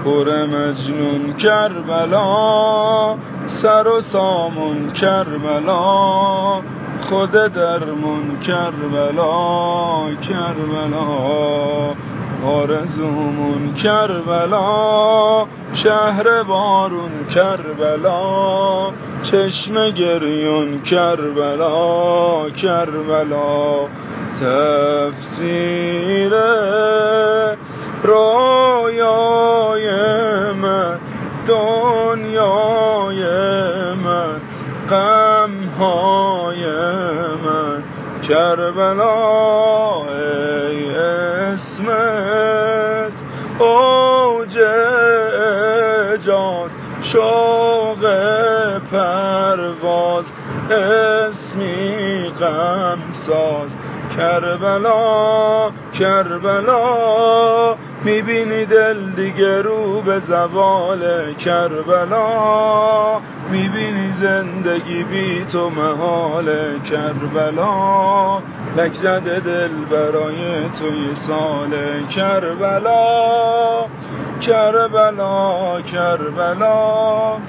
پر مجنون کربلا، سر و سامون کربلا، خود درمون کربلا، کربلا آرزومون کربلا، شهر بارون کربلا، چشم گریون کربلا، کربلا تفسیر رویای من، دنیای من، غمهای من کربلا، ای اسمت اوج اعجاز، شوق پرواز، اسمی غمساز کربلا، کربلا میبینی دل دیگه رو به زوال کربلا، میبینی زندگی بی تو محال کربلا، لک زده دل برای تو یه سال کربلا، کربلا، کربلا.